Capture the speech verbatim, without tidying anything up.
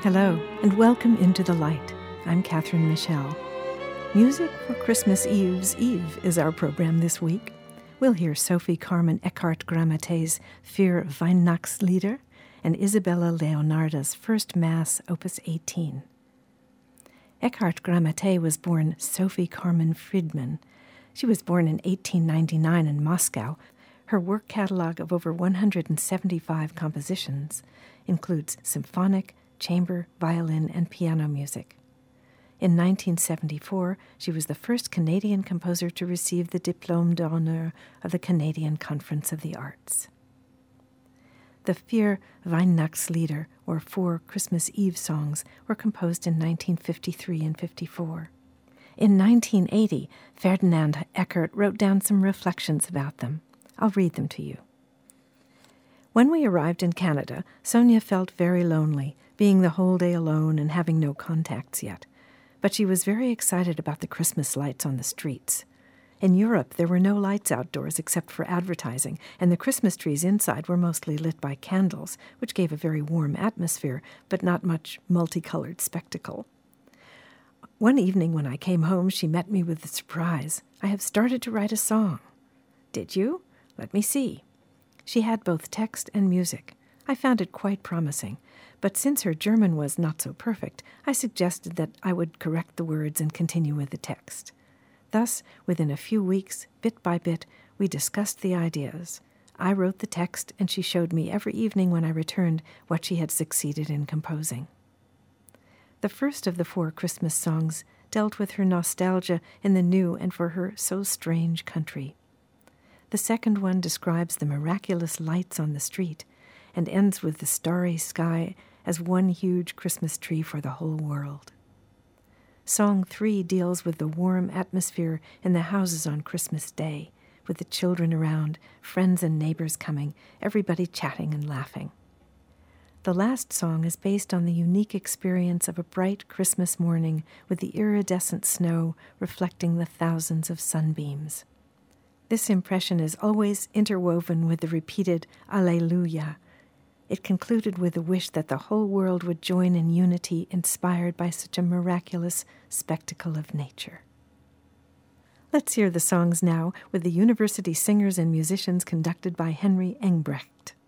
Hello, and welcome into the light. I'm Catherine Michelle. Music for Christmas Eve's Eve is our program this week. We'll hear Sophie Carmen Eckhart Grammate's Vier Weihnachtslieder and Isabella Leonarda's First Mass, Opus eighteen. Eckhart Gramate was born Sophie Carmen Friedman. She was born in eighteen ninety-nine in Moscow. Her work catalog of over one hundred seventy-five compositions includes symphonic, chamber, violin, and piano music. In nineteen seventy-four, she was the first Canadian composer to receive the Diplôme d'honneur of the Canadian Conference of the Arts. The Vier Weihnachtslieder, or Four Christmas Eve Songs, were composed in nineteen fifty-three and fifty-four. In nineteen eighty, Ferdinand Eckert wrote down some reflections about them. I'll read them to you. When we arrived in Canada, Sonia felt very lonely, being the whole day alone and having no contacts yet. But she was very excited about the Christmas lights on the streets. In Europe, there were no lights outdoors except for advertising, and the Christmas trees inside were mostly lit by candles, which gave a very warm atmosphere, but not much multicolored spectacle. One evening when I came home, she met me with the surprise. "I have started to write a song." "Did you? Let me see." She had both text and music. I found it quite promising, but since her German was not so perfect, I suggested that I would correct the words and continue with the text. Thus, within a few weeks, bit by bit, we discussed the ideas. I wrote the text, and she showed me every evening when I returned what she had succeeded in composing. The first of the four Christmas songs dealt with her nostalgia in the new and for her so strange country. The second one describes the miraculous lights on the street and ends with the starry sky as one huge Christmas tree for the whole world. Song three deals with the warm atmosphere in the houses on Christmas Day, with the children around, friends and neighbors coming, everybody chatting and laughing. The last song is based on the unique experience of a bright Christmas morning with the iridescent snow reflecting the thousands of sunbeams. This impression is always interwoven with the repeated Alleluia. It concluded with a wish that the whole world would join in unity inspired by such a miraculous spectacle of nature. Let's hear the songs now with the university singers and musicians conducted by Henry Engbrecht.